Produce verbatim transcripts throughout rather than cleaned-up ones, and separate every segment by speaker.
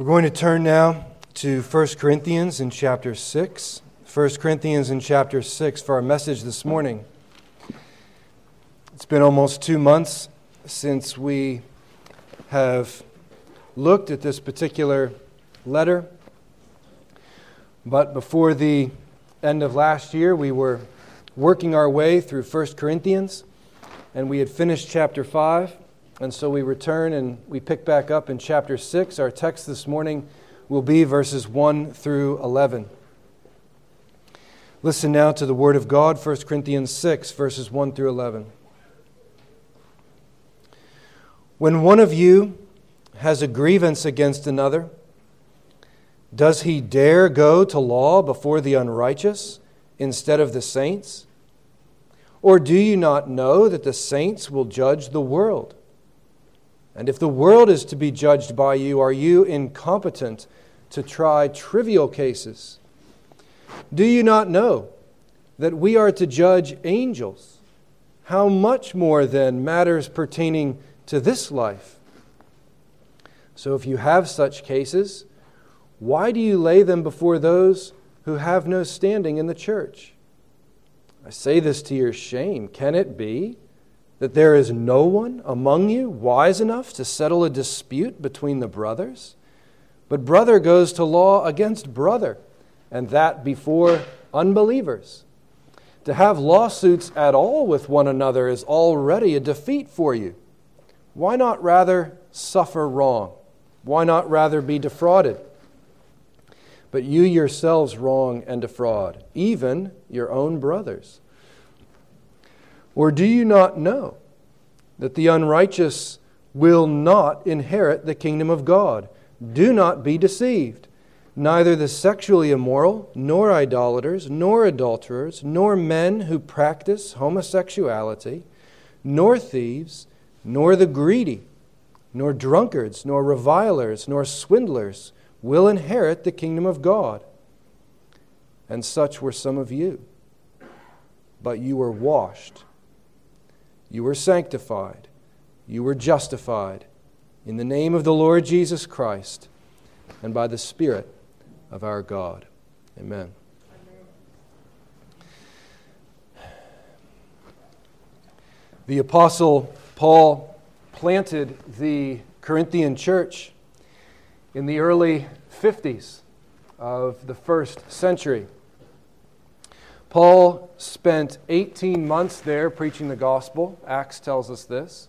Speaker 1: We're going to turn now to First Corinthians in chapter six. First Corinthians in chapter six for our message this morning. It's been almost two months since we have looked at this particular letter. But before the end of last year, we were working our way through First Corinthians, and we had finished chapter five. And so we return and we pick back up in chapter six. Our text this morning will be verses one through eleven. Listen now to the Word of God, First Corinthians six, verses one through eleven. When one of you has a grievance against another, does he dare go to law before the unrighteous instead of the saints? Or do you not know that the saints will judge the world? And if the world is to be judged by you, are you incompetent to try trivial cases? Do you not know that we are to judge angels? How much more then matters pertaining to this life? So if you have such cases, why do you lay them before those who have no standing in the church? I say this to your shame. Can it be that there is no one among you wise enough to settle a dispute between the brothers? But brother goes to law against brother, and that before unbelievers. To have lawsuits at all with one another is already a defeat for you. Why not rather suffer wrong? Why not rather be defrauded? But you yourselves wrong and defraud, even your own brothers. Or do you not know that the unrighteous will not inherit the kingdom of God? Do not be deceived. Neither the sexually immoral, nor idolaters, nor adulterers, nor men who practice homosexuality, nor thieves, nor the greedy, nor drunkards, nor revilers, nor swindlers will inherit the kingdom of God. And such were some of you. But you were washed. You were sanctified. You were justified in the name of the Lord Jesus Christ and by the Spirit of our God. Amen. The Apostle Paul planted the Corinthian church in the early fifties of the first century. Paul spent eighteen months there preaching the gospel. Acts tells us this.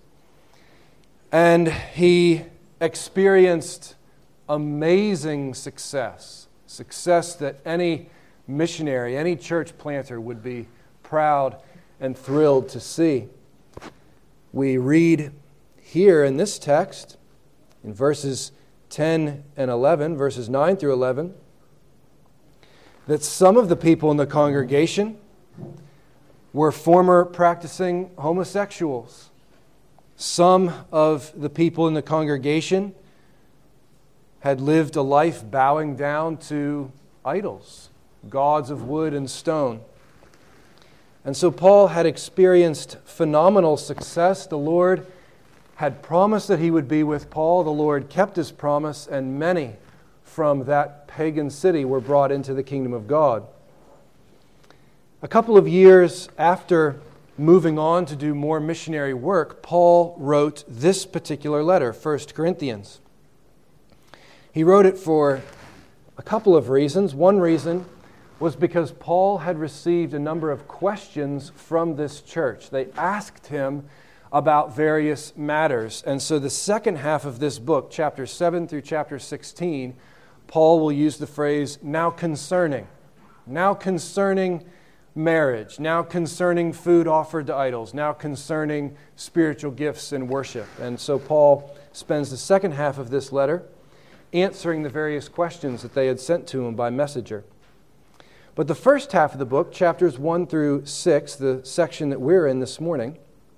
Speaker 1: And he experienced amazing success. Success that any missionary, any church planter would be proud and thrilled to see. We read here in this text, in verses ten and eleven, verses nine through eleven, that some of the people in the congregation were former practicing homosexuals. Some of the people in the congregation had lived a life bowing down to idols, gods of wood and stone. And so Paul had experienced phenomenal success. The Lord had promised that he would be with Paul. The Lord kept his promise, and many from that pagan city were brought into the kingdom of God. A couple of years after moving on to do more missionary work, Paul wrote this particular letter, First Corinthians. He wrote it for a couple of reasons. One reason was because Paul had received a number of questions from this church. They asked him about various matters. And so the second half of this book, chapter seven through chapter sixteen, Paul will use the phrase, now concerning. Now concerning marriage. Now concerning food offered to idols. Now concerning spiritual gifts and worship. And so Paul spends the second half of this letter answering the various questions that they had sent to him by messenger. But the first half of the book, chapters one through six, the section that we're in this morning,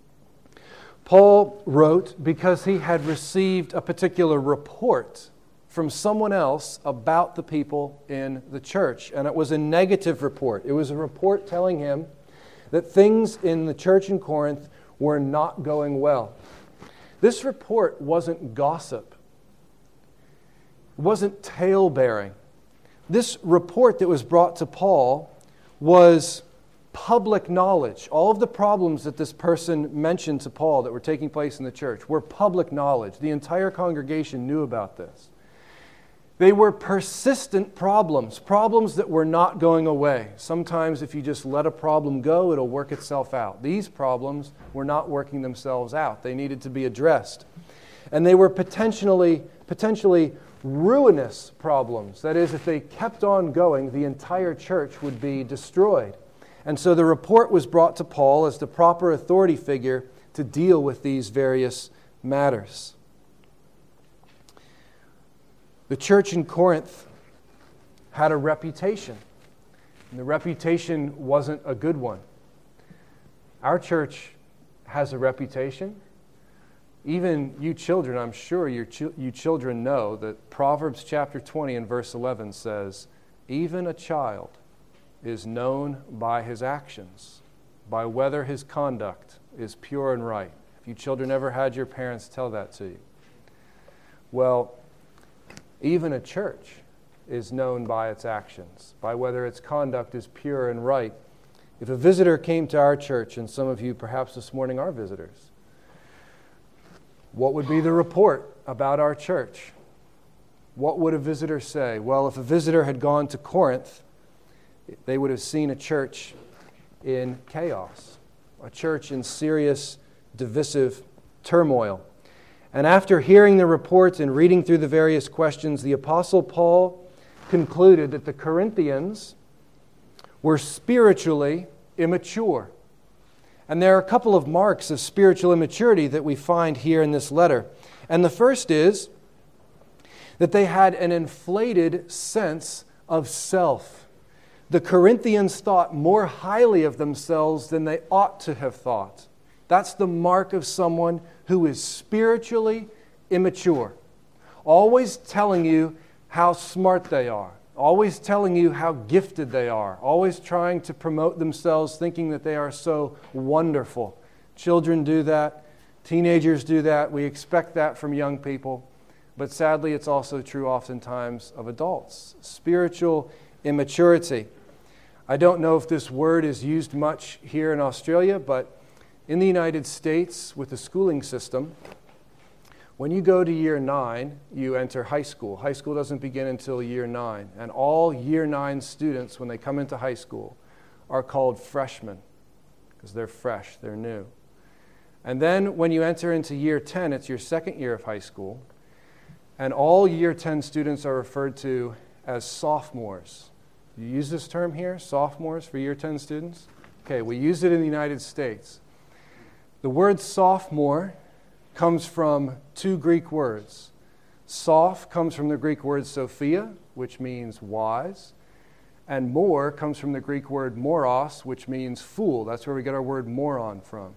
Speaker 1: Paul wrote because he had received a particular report from someone else about the people in the church. And it was a negative report. It was a report telling him that things in the church in Corinth were not going well. This report wasn't gossip. It wasn't tale-bearing. This report that was brought to Paul was public knowledge. All of the problems that this person mentioned to Paul that were taking place in the church were public knowledge. The entire congregation knew about this. They were persistent problems, problems that were not going away. Sometimes if you just let a problem go, it'll work itself out. These problems were not working themselves out. They needed to be addressed. And they were potentially, potentially ruinous problems. That is, if they kept on going, the entire church would be destroyed. And so the report was brought to Paul as the proper authority figure to deal with these various matters. The church in Corinth had a reputation, and the reputation wasn't a good one. Our church has a reputation. Even you children, I'm sure your ch- you children know that Proverbs chapter twenty and verse eleven says, "Even a child is known by his actions, by whether his conduct is pure and right." If you children ever had your parents tell that to you. Well, even a church is known by its actions, by whether its conduct is pure and right. If a visitor came to our church, and some of you perhaps this morning are visitors, what would be the report about our church? What would a visitor say? Well, if a visitor had gone to Corinth, they would have seen a church in chaos, a church in serious, divisive turmoil. And after hearing the report and reading through the various questions, the Apostle Paul concluded that the Corinthians were spiritually immature. And there are a couple of marks of spiritual immaturity that we find here in this letter. And the first is that they had an inflated sense of self. The Corinthians thought more highly of themselves than they ought to have thought. That's the mark of someone who is spiritually immature. Always telling you how smart they are. Always telling you how gifted they are. Always trying to promote themselves, thinking that they are so wonderful. Children do that. Teenagers do that. We expect that from young people. But sadly, it's also true oftentimes of adults. Spiritual immaturity. I don't know if this word is used much here in Australia, but in the United States, with the schooling system, when you go to year nine, you enter high school. High school doesn't begin until year nine. And all year nine students, when they come into high school, are called freshmen because they're fresh, they're new. And then when you enter into year ten, it's your second year of high school. And all year ten students are referred to as sophomores. You use this term here, sophomores, for year ten students? Okay, we use it in the United States. The word sophomore comes from two Greek words. Soph comes from the Greek word Sophia, which means wise. And more comes from the Greek word moros, which means fool. That's where we get our word moron from.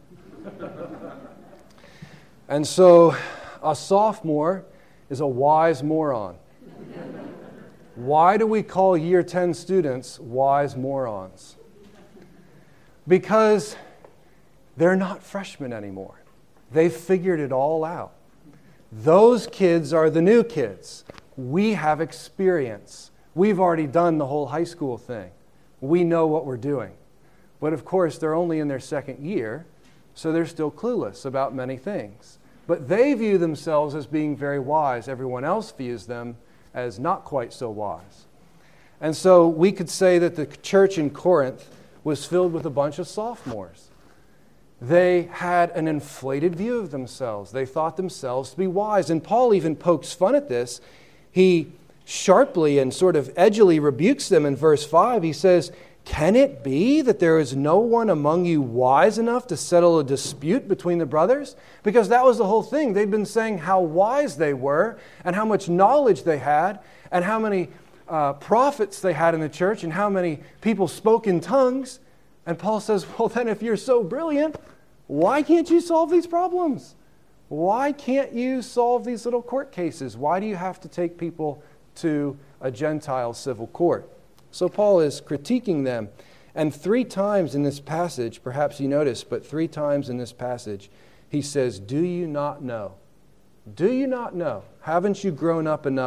Speaker 1: And so a sophomore is a wise moron. Why do we call year ten students wise morons? Because they're not freshmen anymore. They've figured it all out. Those kids are the new kids. We have experience. We've already done the whole high school thing. We know what we're doing. But of course, they're only in their second year, so they're still clueless about many things. But they view themselves as being very wise. Everyone else views them as not quite so wise. And so we could say that the church in Corinth was filled with a bunch of sophomores. They had an inflated view of themselves. They thought themselves to be wise. And Paul even pokes fun at this. He sharply and sort of edgily rebukes them in verse five. He says, "Can it be that there is no one among you wise enough to settle a dispute between the brothers?" Because that was the whole thing. They'd been saying how wise they were and how much knowledge they had and how many uh, prophets they had in the church and how many people spoke in tongues. And Paul says, well, then if you're so brilliant, why can't you solve these problems? Why can't you solve these little court cases? Why do you have to take people to a Gentile civil court? So Paul is critiquing them. And three times in this passage, perhaps you noticed, but three times in this passage, he says, do you not know? Do you not know? Haven't you grown up enough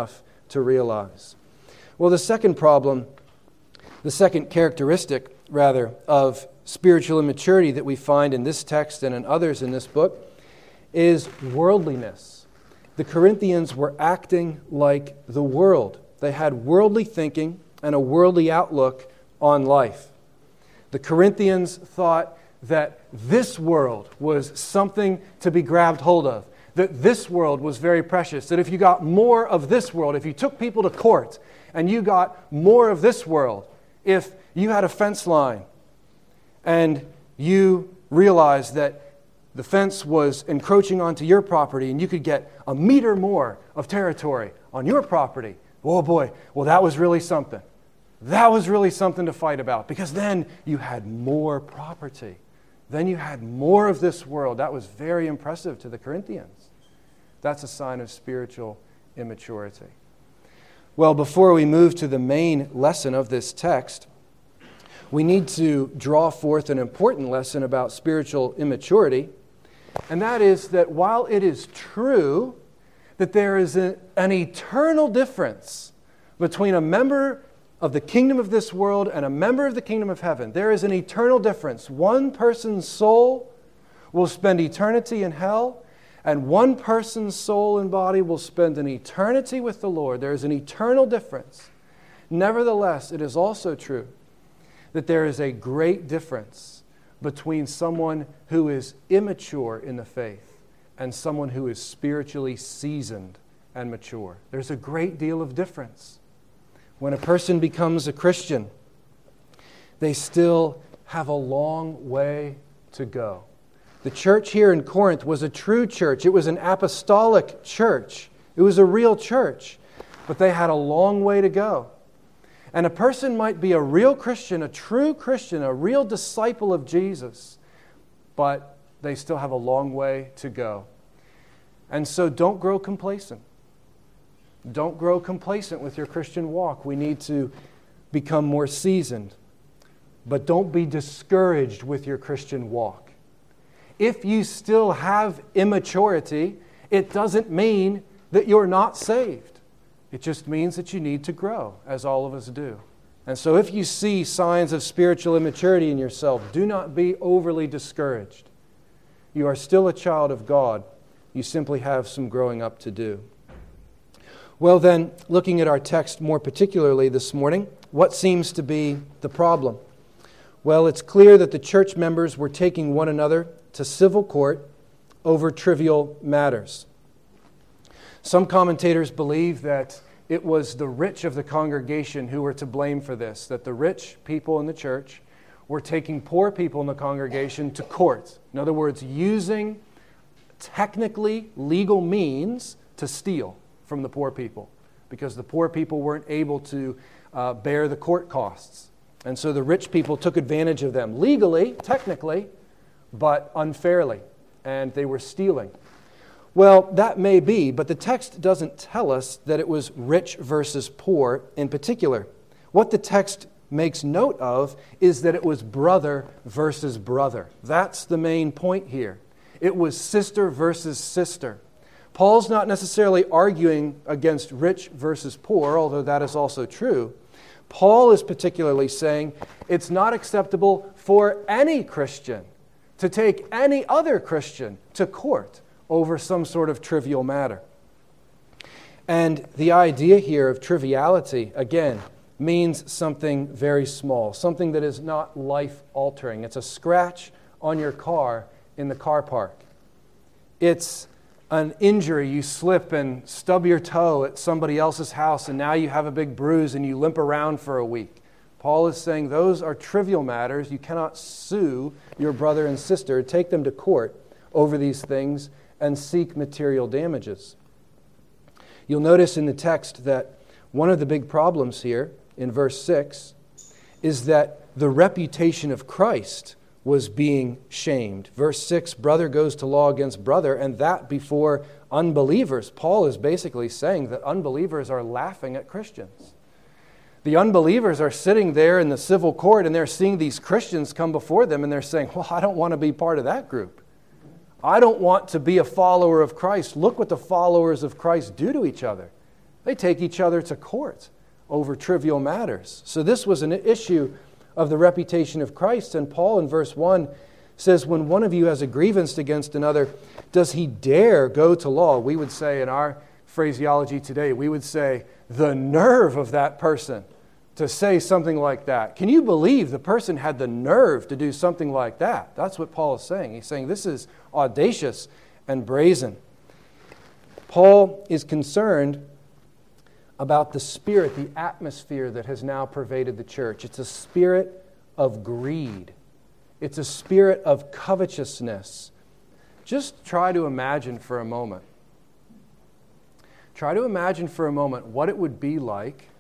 Speaker 1: to realize. Well, the second problem, the second characteristic, rather, of spiritual immaturity that we find in this text and in others in this book is worldliness. The Corinthians were acting like the world. They had worldly thinking and a worldly outlook on life. The Corinthians thought that this world was something to be grabbed hold of, that this world was very precious, that if you got more of this world, if you took people to court and you got more of this world, if you had a fence line and you realized that the fence was encroaching onto your property and you could get a meter more of territory on your property, oh boy, well that was really something. That was really something to fight about, because then you had more property. Then you had more of this world. That was very impressive to the Corinthians. That's a sign of spiritual immaturity. Well, before we move to the main lesson of this text, we need to draw forth an important lesson about spiritual immaturity, and that is that while it is true that there is a, an eternal difference between a member of the kingdom of this world and a member of the kingdom of heaven, there is an eternal difference. One person's soul will spend eternity in hell, and one person's soul and body will spend an eternity with the Lord. There is an eternal difference. Nevertheless, it is also true that there is a great difference between someone who is immature in the faith and someone who is spiritually seasoned and mature. There's a great deal of difference. When a person becomes a Christian, they still have a long way to go. The church here in Corinth was a true church. It was an apostolic church. It was a real church, but they had a long way to go. And a person might be a real Christian, a true Christian, a real disciple of Jesus, but they still have a long way to go. And so don't grow complacent. Don't grow complacent with your Christian walk. We need to become more seasoned. But don't be discouraged with your Christian walk. If you still have immaturity, it doesn't mean that you're not saved. It just means that you need to grow, as all of us do. And so if you see signs of spiritual immaturity in yourself, do not be overly discouraged. You are still a child of God. You simply have some growing up to do. Well then, looking at our text more particularly this morning, what seems to be the problem? Well, it's clear that the church members were taking one another to civil court over trivial matters. Some commentators believe that it was the rich of the congregation who were to blame for this, that the rich people in the church were taking poor people in the congregation to court. In other words, using technically legal means to steal from the poor people, because the poor people weren't able to uh, bear the court costs. And so the rich people took advantage of them legally, technically, but unfairly, and they were stealing. Well, that may be, but the text doesn't tell us that it was rich versus poor in particular. What the text makes note of is that it was brother versus brother. That's the main point here. It was sister versus sister. Paul's not necessarily arguing against rich versus poor, although that is also true. Paul is particularly saying it's not acceptable for any Christian to take any other Christian to court over some sort of trivial matter. And the idea here of triviality, again, means something very small, something that is not life-altering. It's a scratch on your car in the car park. It's an injury, you slip and stub your toe at somebody else's house, and now you have a big bruise and you limp around for a week. Paul is saying those are trivial matters. You cannot sue your brother and sister, take them to court over these things, and seek material damages. You'll notice in the text that one of the big problems here in verse six is that the reputation of Christ was being shamed. Verse six, brother goes to law against brother, and that before unbelievers. Paul is basically saying that unbelievers are laughing at Christians. The unbelievers are sitting there in the civil court, and they're seeing these Christians come before them, and they're saying, well, I don't want to be part of that group. I don't want to be a follower of Christ. Look what the followers of Christ do to each other. They take each other to court over trivial matters. So this was an issue of the reputation of Christ. And Paul in verse one says, when one of you has a grievance against another, does he dare go to law? We would say in our phraseology today, we would say, the nerve of that person to say something like that. Can you believe the person had the nerve to do something like that? That's what Paul is saying. He's saying this is audacious and brazen. Paul is concerned about the spirit, the atmosphere that has now pervaded the church. It's a spirit of greed. It's a spirit of covetousness. Just try to imagine for a moment. Try to imagine for a moment what it would be like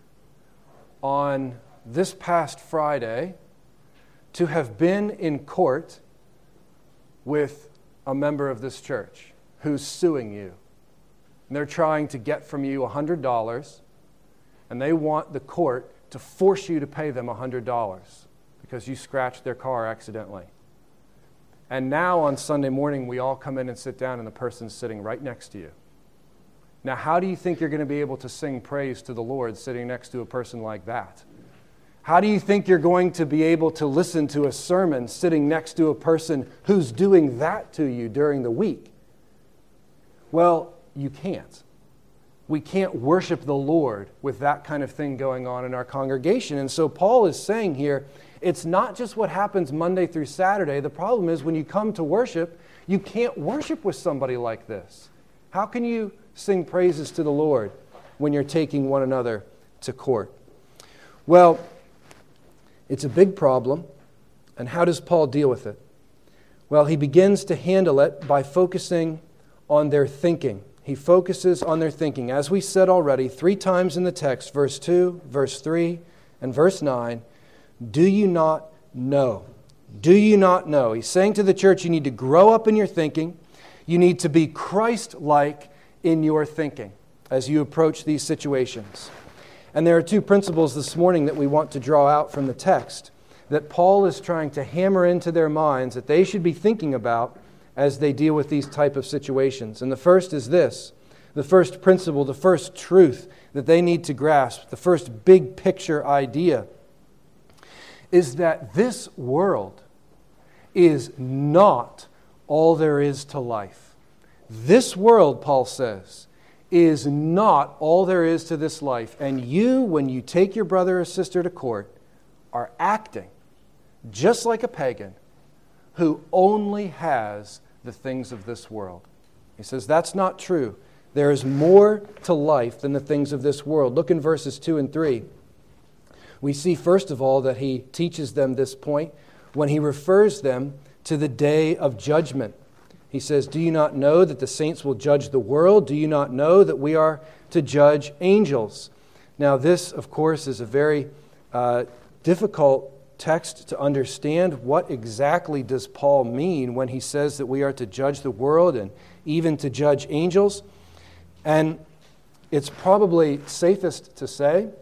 Speaker 1: on this past Friday to have been in court with a member of this church who's suing you. And they're trying to get from you one hundred dollars, and they want the court to force you to pay them one hundred dollars because you scratched their car accidentally. And now on Sunday morning, we all come in and sit down, and the person's sitting right next to you. Now, how do you think you're going to be able to sing praise to the Lord sitting next to a person like that? How do you think you're going to be able to listen to a sermon sitting next to a person who's doing that to you during the week? Well, you can't. We can't worship the Lord with that kind of thing going on in our congregation. And so Paul is saying here, it's not just what happens Monday through Saturday. The problem is when you come to worship, you can't worship with somebody like this. How can you sing praises to the Lord when you're taking one another to court? Well, it's a big problem. And how does Paul deal with it? Well, he begins to handle it by focusing on their thinking. He focuses on their thinking. As we said already, three times in the text, verse two, verse three, and verse nine, do you not know? Do you not know? He's saying to the church, you need to grow up in your thinking. You need to be Christ-like in your thinking as you approach these situations. And there are two principles this morning that we want to draw out from the text that Paul is trying to hammer into their minds that they should be thinking about as they deal with these type of situations. And the first is this, the first principle, the first truth that they need to grasp, the first big picture idea is that this world is not all there is to life. This world, Paul says, is not all there is to this life. And you, when you take your brother or sister to court, are acting just like a pagan who only has the things of this world. He says that's not true. There is more to life than the things of this world. Look in verses two and three. We see, first of all, that he teaches them this point when he refers them to the day of judgment. He says, do you not know that the saints will judge the world? Do you not know that we are to judge angels? Now, this, of course, is a very uh, difficult text to understand. What exactly does Paul mean when he says that we are to judge the world and even to judge angels? And it's probably safest to say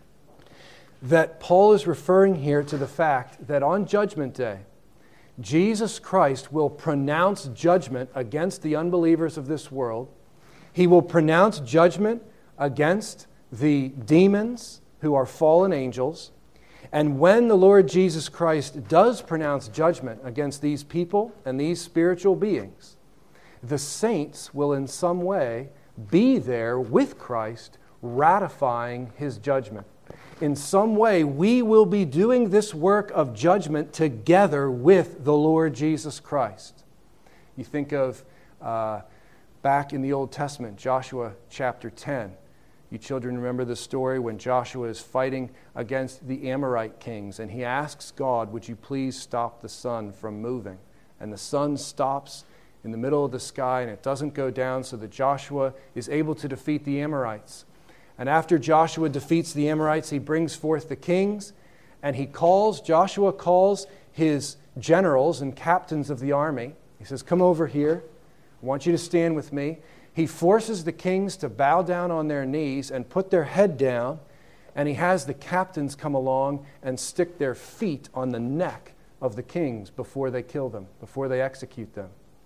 Speaker 1: that Paul is referring here to the fact that on Judgment Day, Jesus Christ will pronounce judgment against the unbelievers of this world. He will pronounce judgment against the demons who are fallen angels. And when the Lord Jesus Christ does pronounce judgment against these people and these spiritual beings, the saints will in some way be there with Christ ratifying his judgment. In some way, we will be doing this work of judgment together with the Lord Jesus Christ. You think of uh, back in the Old Testament, Joshua chapter ten. You children remember the story when Joshua is fighting against the Amorite kings, and he asks God, would you please stop the sun from moving? And the sun stops in the middle of the sky, and it doesn't go down, so that Joshua is able to defeat the Amorites. And after Joshua defeats the Amorites, he brings forth the kings, and he calls, Joshua calls his generals and captains of the army. He says, come over here. I want you to stand with me. He forces the kings to bow down on their knees and put their head down, and he has the captains come along and stick their feet on the neck of the kings before they kill them, before they execute them.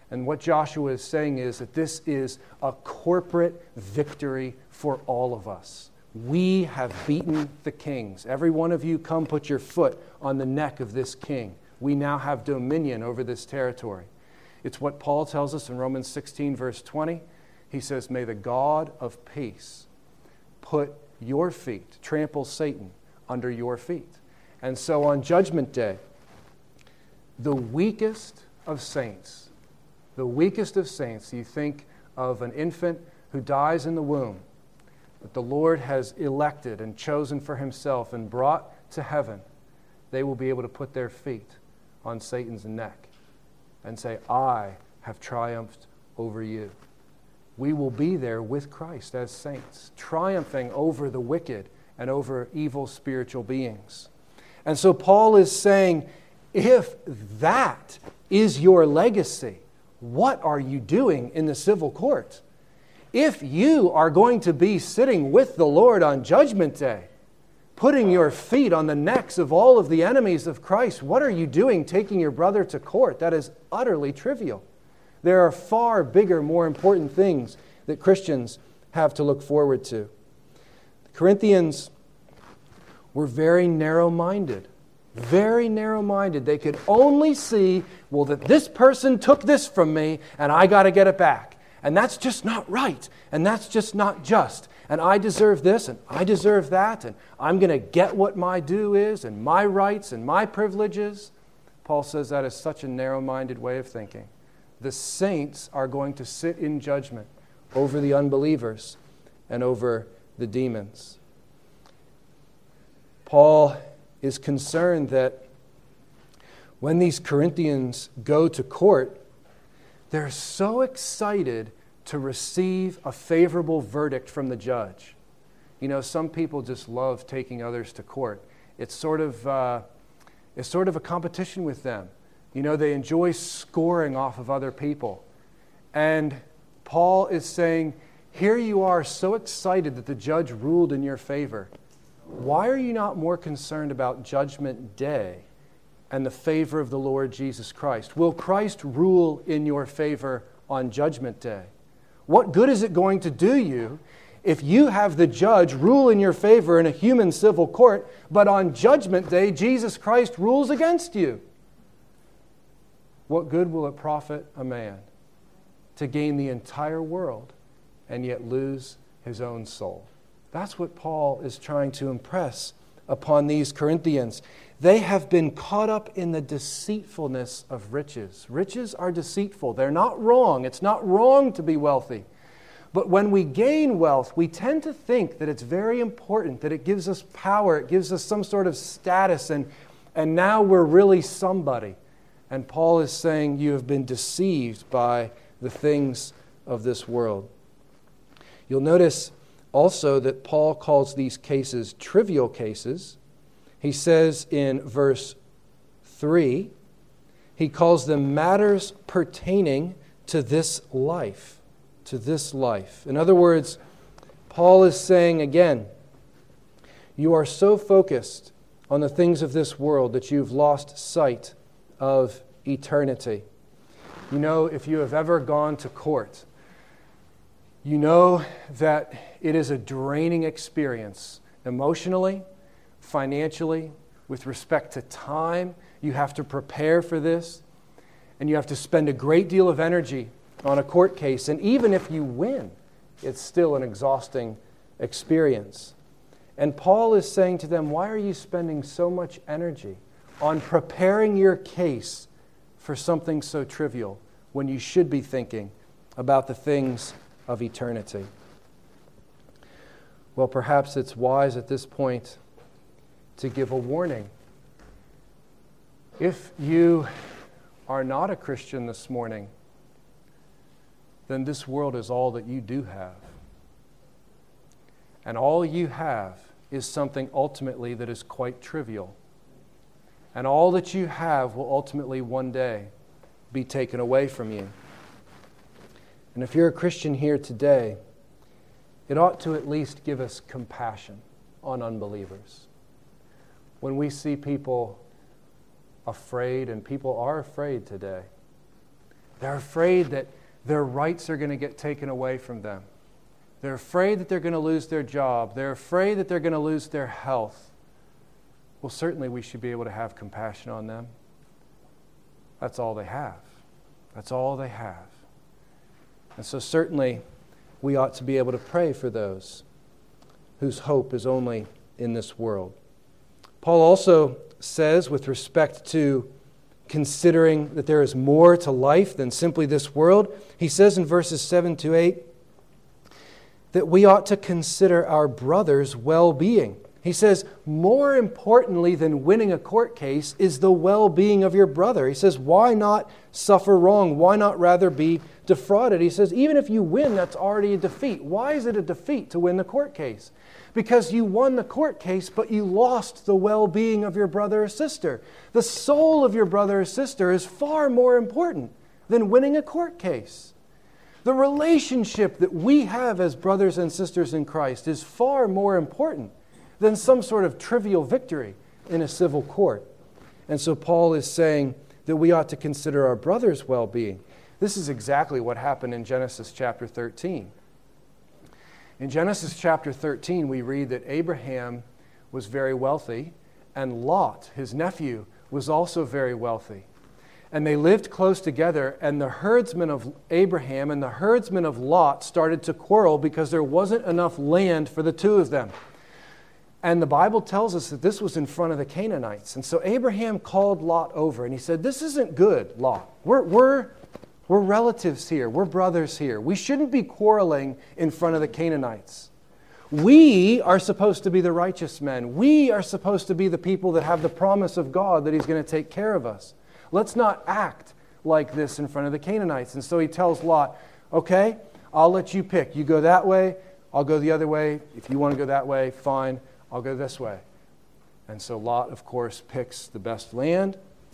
Speaker 1: And what Joshua is saying is that this is a corporate victory for all of us. We have beaten the kings. Every one of you come put your foot on the neck of this king. We now have dominion over this territory. It's what Paul tells us in Romans sixteen, verse twenty. He says, may the God of peace put your feet, trample Satan under your feet. And so on Judgment Day, the weakest of saints, the weakest of saints, you think of an infant who dies in the womb, that the Lord has elected and chosen for himself and brought to heaven, they will be able to put their feet on Satan's neck and say, I have triumphed over you. We will be there with Christ as saints, triumphing over the wicked and over evil spiritual beings. And so Paul is saying, if that is your legacy, what are you doing in the civil court? If you are going to be sitting with the Lord on Judgment Day, putting your feet on the necks of all of the enemies of Christ, what are you doing taking your brother to court? That is utterly trivial. There are far bigger, more important things that Christians have to look forward to. The Corinthians were very narrow-minded. Very narrow-minded. They could only see, well, that this person took this from me and I got to get it back. And that's just not right. And that's just not just. And I deserve this and I deserve that. And I'm going to get what my due is and my rights and my privileges. Paul says that is such a narrow-minded way of thinking. The saints are going to sit in judgment over the unbelievers and over the demons. Paul is concerned that when these Corinthians go to court, they're so excited to receive a favorable verdict from the judge. You know, some people just love taking others to court. It's sort of, uh, it's sort of a competition with them. You know, they enjoy scoring off of other people. And Paul is saying, here you are so excited that the judge ruled in your favor. Why are you not more concerned about Judgment Day and the favor of the Lord Jesus Christ? Will Christ rule in your favor on Judgment Day? What good is it going to do you if you have the judge rule in your favor in a human civil court, but on Judgment Day, Jesus Christ rules against you? What good will it profit a man to gain the entire world and yet lose his own soul? That's what Paul is trying to impress upon these Corinthians. They have been caught up in the deceitfulness of riches. Riches are deceitful. They're not wrong. It's not wrong to be wealthy. But when we gain wealth, we tend to think that it's very important, that it gives us power, it gives us some sort of status, and, and now we're really somebody. And Paul is saying you have been deceived by the things of this world. You'll notice also that Paul calls these cases trivial cases. He says in verse three, he calls them matters pertaining to this life, to this life. In other words, Paul is saying again, you are so focused on the things of this world that you've lost sight of eternity. You know, if you have ever gone to court, you know that it is a draining experience emotionally, financially, with respect to time. You have to prepare for this, and you have to spend a great deal of energy on a court case. And even if you win, it's still an exhausting experience. And Paul is saying to them, why are you spending so much energy on preparing your case for something so trivial when you should be thinking about the things of eternity? Well, perhaps it's wise at this point to give a warning. If you are not a Christian this morning, then this world is all that you do have. And all you have is something ultimately that is quite trivial. And all that you have will ultimately one day be taken away from you. And if you're a Christian here today, it ought to at least give us compassion on unbelievers. When we see people afraid, and people are afraid today, They're afraid that their rights are going to get taken away from them. They're afraid that they're going to lose their job. They're afraid that they're going to lose their health. Well, certainly we should be able to have compassion on them. That's all they have. That's all they have. And so certainly we ought to be able to pray for those whose hope is only in this world. Paul also says, with respect to considering that there is more to life than simply this world, he says in verses seven to eight that we ought to consider our brother's well-being. He says, more importantly than winning a court case is the well-being of your brother. He says, why not suffer wrong? Why not rather be defrauded? He says, even if you win, that's already a defeat. Why is it a defeat to win the court case? Because you won the court case, but you lost the well-being of your brother or sister. The soul of your brother or sister is far more important than winning a court case. The relationship that we have as brothers and sisters in Christ is far more important than some sort of trivial victory in a civil court. And so Paul is saying that we ought to consider our brother's well-being. This is exactly what happened in Genesis chapter thirteen. In Genesis chapter thirteen, we read that Abraham was very wealthy, and Lot, his nephew, was also very wealthy. And they lived close together, and the herdsmen of Abraham and the herdsmen of Lot started to quarrel because there wasn't enough land for the two of them. And the Bible tells us that this was in front of the Canaanites. And so Abraham called Lot over, and he said, this isn't good, Lot. We're, we're, we're relatives here. We're brothers here. We shouldn't be quarreling in front of the Canaanites. We are supposed to be the righteous men. We are supposed to be the people that have the promise of God that He's going to take care of us. Let's not act like this in front of the Canaanites. And so he tells Lot, okay, I'll let you pick. You go that way, I'll go the other way. If you want to go that way, fine. I'll go this way. And so Lot, of course, picks the best land.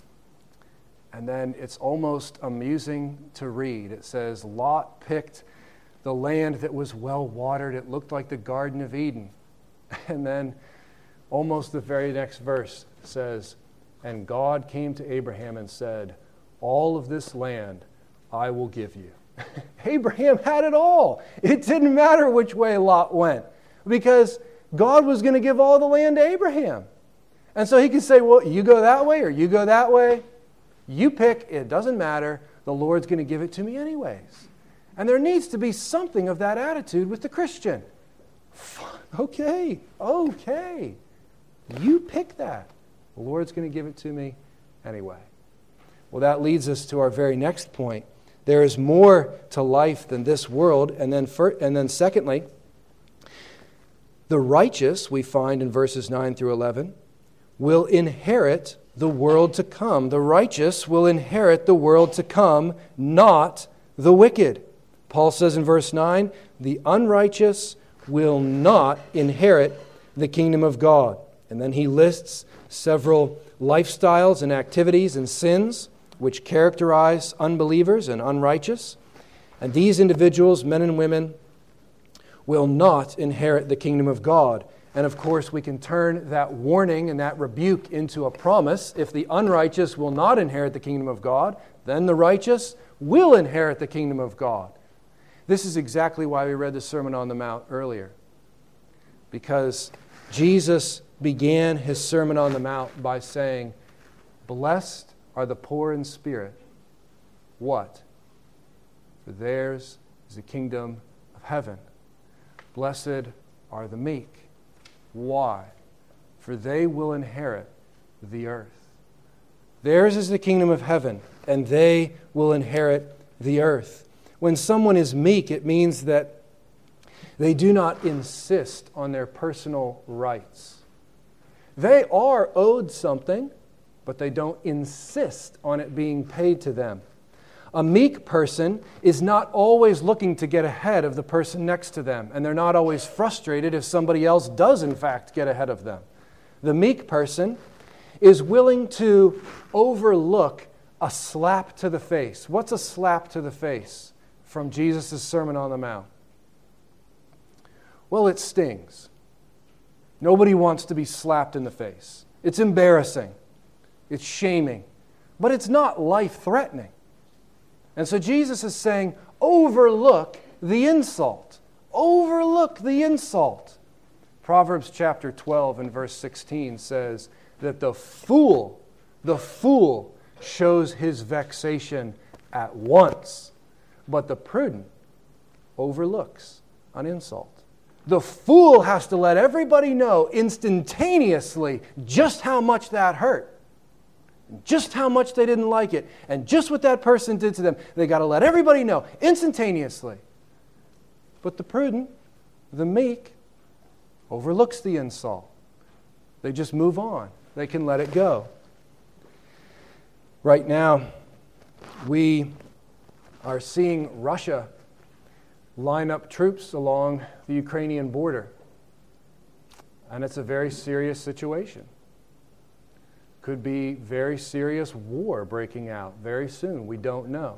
Speaker 1: And then it's almost amusing to read. It says, Lot picked the land that was well watered. It looked like the Garden of Eden. And then almost the very next verse says, and God came to Abraham and said, all of this land I will give you. Abraham had it all. It didn't matter which way Lot went, because God was going to give all the land to Abraham. And so he could say, well, you go that way or you go that way. You pick. It doesn't matter. The Lord's going to give it to me anyways. And there needs to be something of that attitude with the Christian. Okay, okay. You pick that. The Lord's going to give it to me anyway. Well, that leads us to our very next point. There is more to life than this world. And then, for, and then secondly, the righteous, we find in verses nine through eleven, will inherit the world to come. The righteous will inherit the world to come, not the wicked. Paul says in verse nine, the unrighteous will not inherit the kingdom of God. And then he lists several lifestyles and activities and sins which characterize unbelievers and unrighteous. And these individuals, men and women, will not inherit the kingdom of God. And of course, we can turn that warning and that rebuke into a promise. If the unrighteous will not inherit the kingdom of God, then the righteous will inherit the kingdom of God. This is exactly why we read the Sermon on the Mount earlier. Because Jesus began His Sermon on the Mount by saying, blessed are the poor in spirit. What? For theirs is the kingdom of heaven. Blessed are the meek. Why? For they will inherit the earth. Theirs is the kingdom of heaven, and they will inherit the earth. When someone is meek, it means that they do not insist on their personal rights. They are owed something, but they don't insist on it being paid to them. A meek person is not always looking to get ahead of the person next to them, and they're not always frustrated if somebody else does in fact get ahead of them. The meek person is willing to overlook a slap to the face. What's a slap to the face from Jesus' Sermon on the Mount? Well, it stings. Nobody wants to be slapped in the face. It's embarrassing. It's shaming. But it's not life-threatening. And so Jesus is saying, overlook the insult. Overlook the insult. Proverbs chapter twelve and verse sixteen says that the fool, the fool shows his vexation at once, but the prudent overlooks an insult. The fool has to let everybody know instantaneously just how much that hurt, just how much they didn't like it, and just what that person did to them. They got to let everybody know instantaneously. But the prudent, the meek, overlooks the insult. They just move on. They can let it go. Right now, we are seeing Russia line up troops along the Ukrainian border. And it's a very serious situation. Could be very serious war breaking out very soon. We don't know.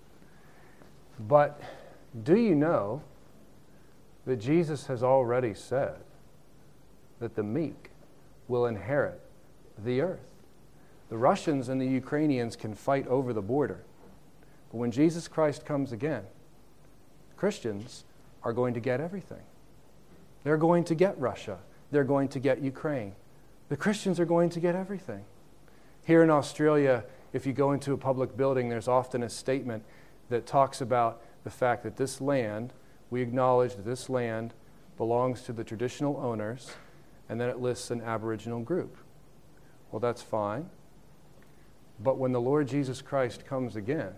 Speaker 1: But do you know that Jesus has already said that the meek will inherit the earth? The Russians and the Ukrainians can fight over the border. But when Jesus Christ comes again, Christians are going to get everything. They're going to get Russia. They're going to get Ukraine. The Christians are going to get everything. Here in Australia, if you go into a public building, there's often a statement that talks about the fact that this land, we acknowledge that this land belongs to the traditional owners, and then it lists an Aboriginal group. Well, that's fine. But when the Lord Jesus Christ comes again,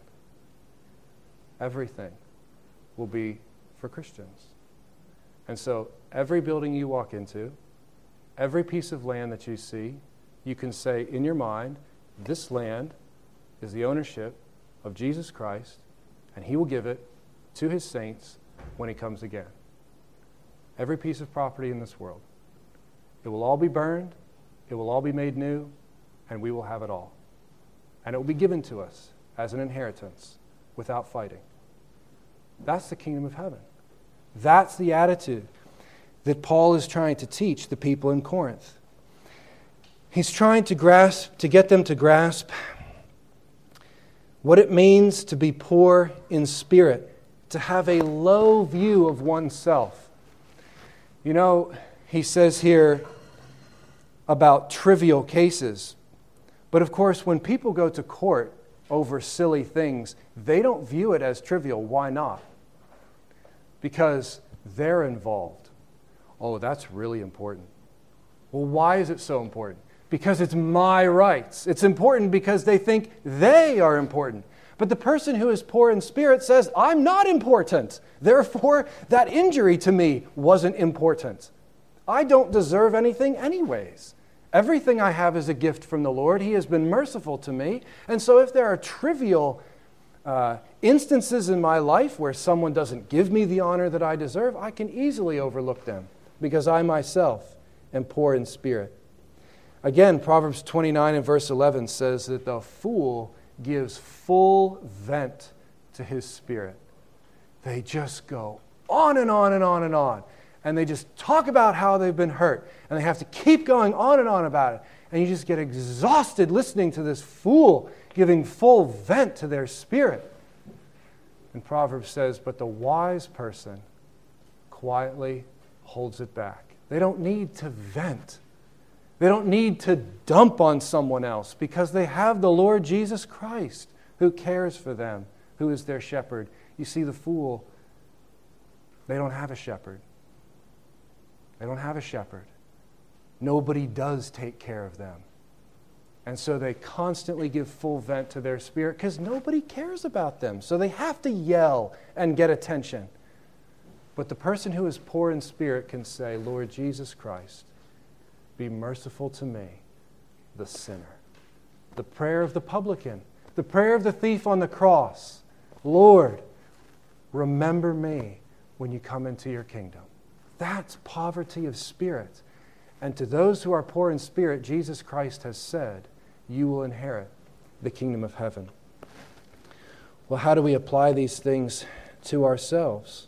Speaker 1: everything will be for Christians. And so every building you walk into, every piece of land that you see, you can say in your mind, this land is the ownership of Jesus Christ, and he will give it to his saints when he comes again. Every piece of property in this world. It will all be burned, it will all be made new, and we will have it all. And it will be given to us as an inheritance without fighting. That's the kingdom of heaven. That's the attitude that Paul is trying to teach the people in Corinth. He's trying to grasp, to get them to grasp what it means to be poor in spirit, to have a low view of oneself. You know, he says here about trivial cases. But of course, when people go to court over silly things, they don't view it as trivial. Why not? Because they're involved. Oh, that's really important. Well, why is it so important? Because it's my rights. It's important because they think they are important. But the person who is poor in spirit says, I'm not important. Therefore, that injury to me wasn't important. I don't deserve anything anyways. Everything I have is a gift from the Lord. He has been merciful to me. And so if there are trivial uh, instances in my life where someone doesn't give me the honor that I deserve, I can easily overlook them because I myself am poor in spirit. Again, Proverbs twenty-nine and verse eleven says that the fool gives full vent to his spirit. They just go on and on and on and on. And they just talk about how they've been hurt. And they have to keep going on and on about it. And you just get exhausted listening to this fool giving full vent to their spirit. And Proverbs says, but the wise person quietly holds it back. They don't need to vent. They don't need to dump on someone else because they have the Lord Jesus Christ who cares for them, who is their shepherd. You see, the fool, they don't have a shepherd. They don't have a shepherd. Nobody does take care of them. And so they constantly give full vent to their spirit because nobody cares about them. So they have to yell and get attention. But the person who is poor in spirit can say, Lord Jesus Christ, be merciful to me, the sinner. The prayer of the publican, the prayer of the thief on the cross. Lord, remember me when you come into your kingdom. That's poverty of spirit. And to those who are poor in spirit, Jesus Christ has said, you will inherit the kingdom of heaven. Well, how do we apply these things to ourselves?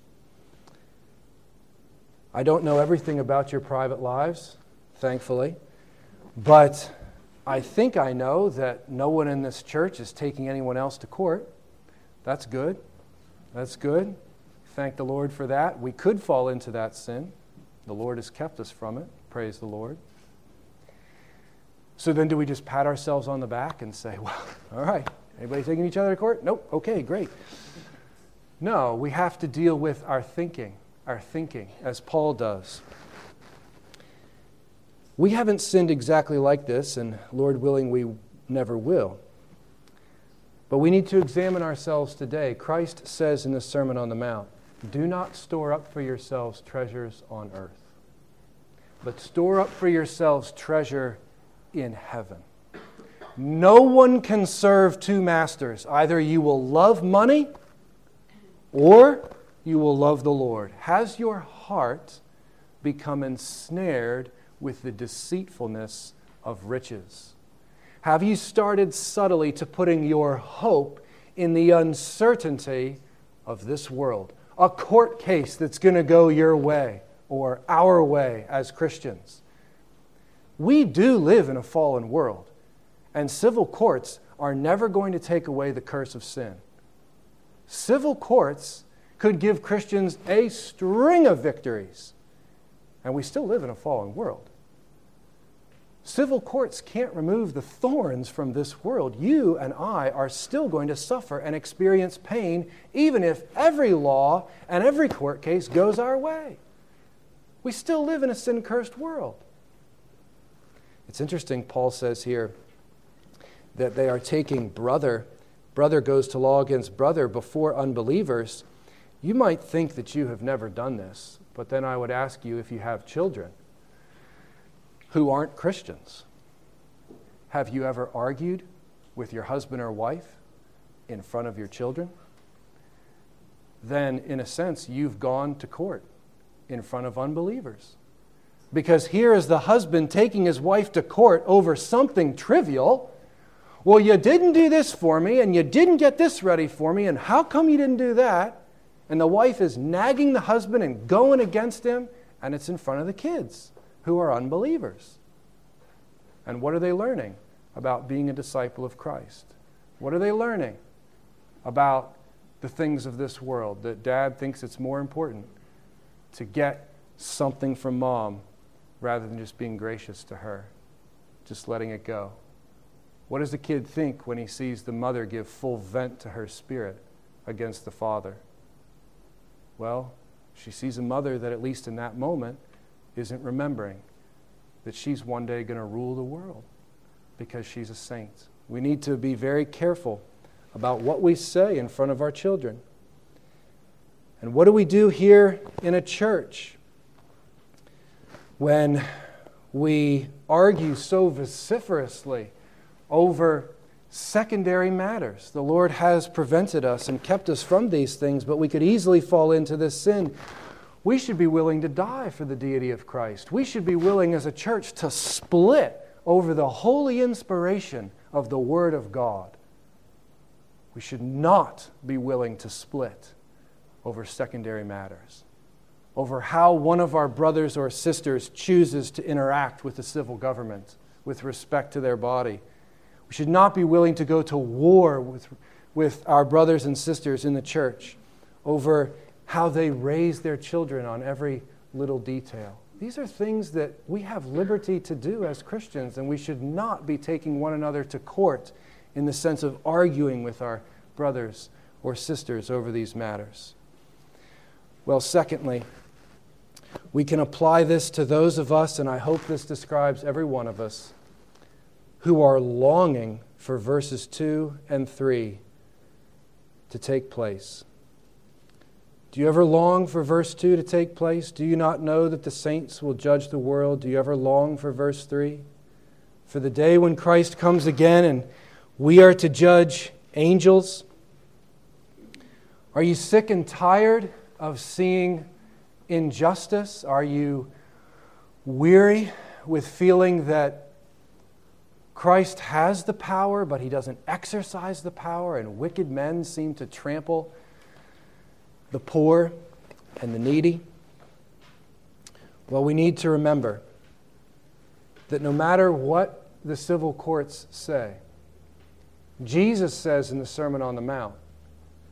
Speaker 1: I don't know everything about your private lives, thankfully, but I think I know that no one in this church is taking anyone else to court. That's good. That's good. Thank the Lord for that. We could fall into that sin. The Lord has kept us from it. Praise the Lord. So then do we just pat ourselves on the back and say, well, all right, anybody taking each other to court? Nope. Okay, great. No, we have to deal with our thinking, our thinking, as Paul does. We haven't sinned exactly like this, and Lord willing, we never will. But we need to examine ourselves today. Christ says in the Sermon on the Mount, do not store up for yourselves treasures on earth, but store up for yourselves treasure in heaven. No one can serve two masters. Either you will love money or you will love the Lord. Has your heart become ensnared with the deceitfulness of riches? Have you started subtly to putting your hope in the uncertainty of this world? A court case that's going to go your way or our way as Christians. We do live in a fallen world, and civil courts are never going to take away the curse of sin. Civil courts could give Christians a string of victories, and we still live in a fallen world. Civil courts can't remove the thorns from this world. You and I are still going to suffer and experience pain, even if every law and every court case goes our way. We still live in a sin-cursed world. It's interesting, Paul says here, that they are taking brother. Brother goes to law against brother before unbelievers. You might think that you have never done this, but then I would ask you if you have children who aren't Christians. Have you ever argued with your husband or wife in front of your children? Then, in a sense, you've gone to court in front of unbelievers. Because here is the husband taking his wife to court over something trivial. Well, you didn't do this for me, and you didn't get this ready for me, and how come you didn't do that? And the wife is nagging the husband and going against him, and it's in front of the kids who are unbelievers. And what are they learning about being a disciple of Christ? What are they learning about the things of this world? That dad thinks it's more important to get something from mom rather than just being gracious to her, just letting it go. What does the kid think when he sees the mother give full vent to her spirit against the father? Well, she sees a mother that, at least in that moment, isn't remembering that she's one day going to rule the world because she's a saint. We need to be very careful about what we say in front of our children. And what do we do here in a church when we argue so vociferously over secondary matters? The Lord has prevented us and kept us from these things, but we could easily fall into this sin. We should be willing to die for the deity of Christ. We should be willing as a church to split over the holy inspiration of the Word of God. We should not be willing to split over secondary matters, over how one of our brothers or sisters chooses to interact with the civil government with respect to their body. We should not be willing to go to war with, with our brothers and sisters in the church over how they raise their children on every little detail. These are things that we have liberty to do as Christians, and we should not be taking one another to court in the sense of arguing with our brothers or sisters over these matters. Well, secondly, we can apply this to those of us, and I hope this describes every one of us, who are longing for verses two and three to take place. Do you ever long for verse two to take place? Do you not know that the saints will judge the world? Do you ever long for verse three? For the day when Christ comes again and we are to judge angels? Are you sick and tired of seeing injustice? Are you weary with feeling that Christ has the power, but he doesn't exercise the power, and wicked men seem to trample the poor and the needy? Well, we need to remember that no matter what the civil courts say, Jesus says in the Sermon on the Mount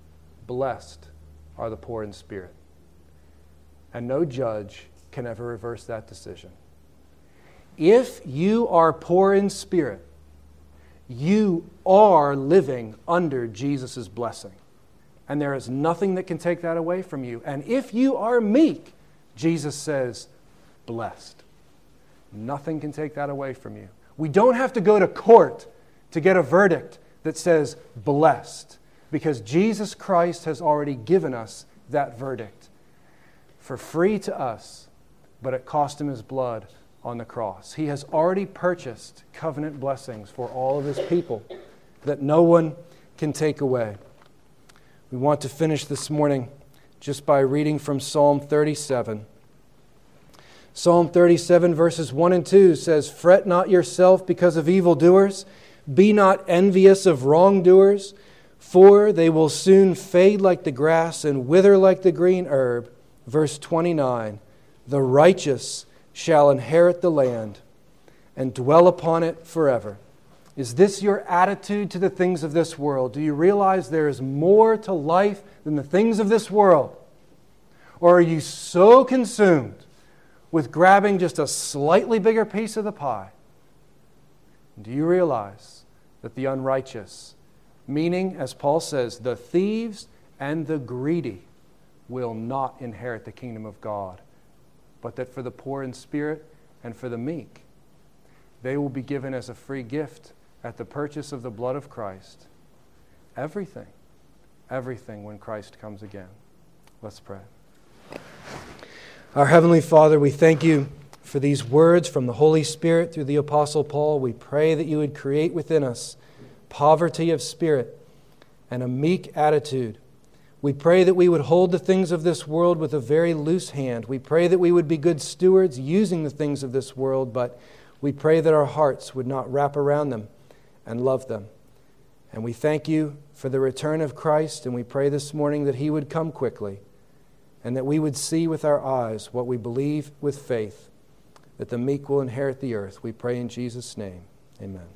Speaker 1: Blessed are the poor in spirit. And no judge can ever reverse that decision. If you are poor in spirit, you are living under Jesus' blessing. And there is nothing that can take that away from you. And if you are meek, Jesus says, blessed. Nothing can take that away from you. We don't have to go to court to get a verdict that says blessed, because Jesus Christ has already given us that verdict for free to us, but it cost Him His blood on the cross. He has already purchased covenant blessings for all of His people that no one can take away. We want to finish this morning just by reading from Psalm thirty-seven. Psalm thirty-seven verses one and two says, "Fret not yourself because of evildoers, be not envious of wrongdoers, for they will soon fade like the grass and wither like the green herb." Verse twenty-nine, "The righteous shall inherit the land and dwell upon it forever." Is this your attitude to the things of this world? Do you realize there is more to life than the things of this world? Or are you so consumed with grabbing just a slightly bigger piece of the pie? Do you realize that the unrighteous, meaning, as Paul says, the thieves and the greedy, will not inherit the kingdom of God, but that for the poor in spirit and for the meek, they will be given as a free gift at the purchase of the blood of Christ. Everything, everything when Christ comes again. Let's pray. Our Heavenly Father, we thank You for these words from the Holy Spirit through the Apostle Paul. We pray that You would create within us poverty of spirit and a meek attitude. We pray that we would hold the things of this world with a very loose hand. We pray that we would be good stewards using the things of this world, but we pray that our hearts would not wrap around them and love them. And we thank You for the return of Christ, and we pray this morning that He would come quickly and that we would see with our eyes what we believe with faith, that the meek will inherit the earth. We pray in Jesus' name. Amen.